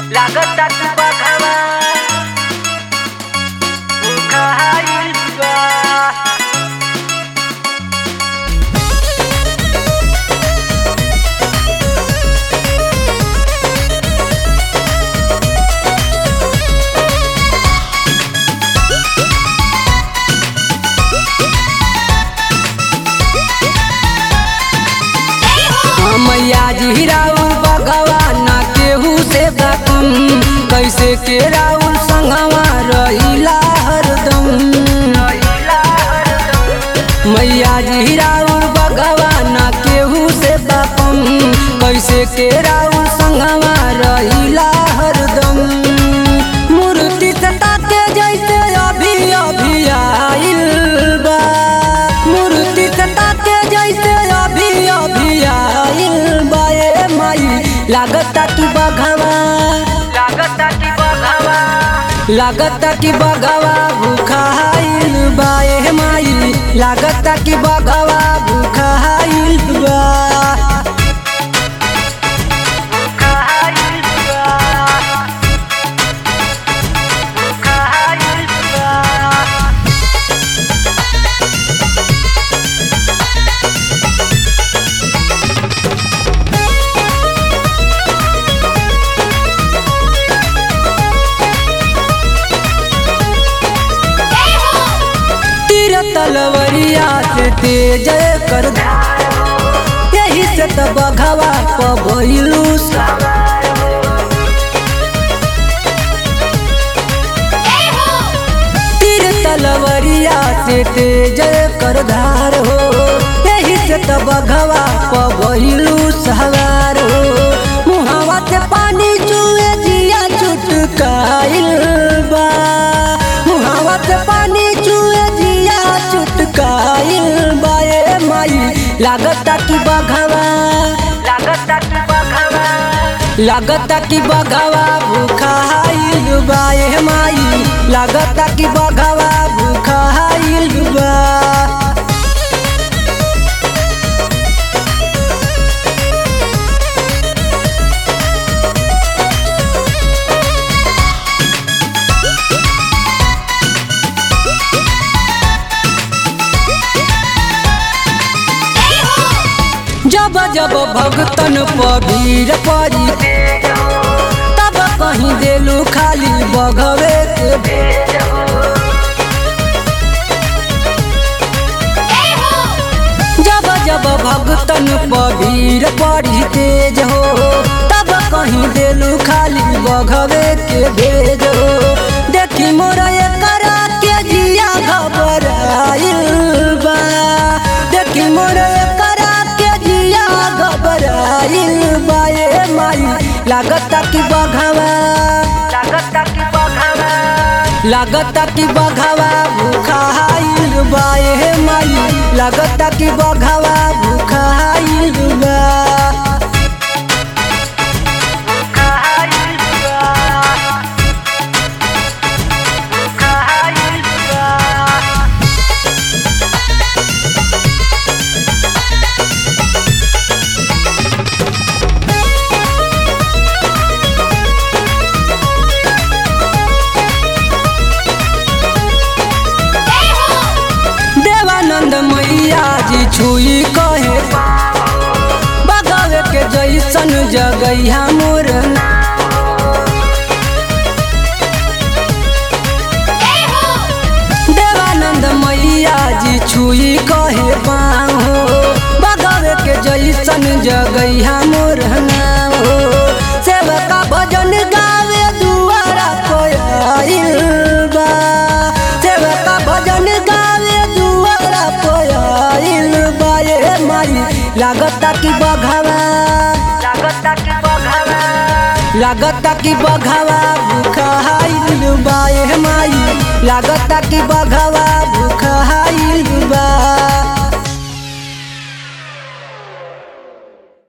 लागता तू बघावा खाईल बा मैया जी राउर भगवान केहू से बाकम कैसे के राउर संगवा रहिला हरदम। मैया जी राउर भगवान केहू से बाकम कैसे के राउर संगवा रहिला हरदम। मूर्ति सता के जैसे अभी अभी आइल बा, मूर्ति सता के जैसे अभी अभी आइल बा। ए माई लागता कि बघवा लागता कि बघवा भूखाइल बा। ए माई लागता कि बघवा भूखाइल बा। तलवरिया से तेज कर यही से तो बघवा पभइलू तीर तलवरिया से तेज कर धार हो। यही से तो बघवा पभइलू सवार हो। मुहावा से पानी चुए जिया चुटकाइल बा, मुहावा से पानी चुए जिया चुटकाइल बा। ए माई लागता कि बघवा लागता कि बघवा भूखाइल बा। ए माई लागता कि बघवा भूखाइल बा। जब जब भगतन पबीर पड़ी तब कहीं देलू खाली बघवे के। जब जब भगतन पबीर पड़ी तेज हो तब कहीं देलू खाली बघवे के भेज हो। देखी मोर करा के जिया घबराइल बा, देखी मोर लागता कि बघवा लागता कि बघवा भूखाइल बा। ए माई लागता कि बघवा भूखाइल बा। मैया जी छुई कहे बघवे के जैसन जगैया मोर। देवानंद मैया जी छुई कहे पाँव हो बघवे के जैसन जगैया मोर नाम हो। सेवका भजन गावे दुआरा कोयल बा, सेवका भजन गावे लागता कि बघवा लागता कि बघवा भूखाइल बा। ए माई लागता कि बघवा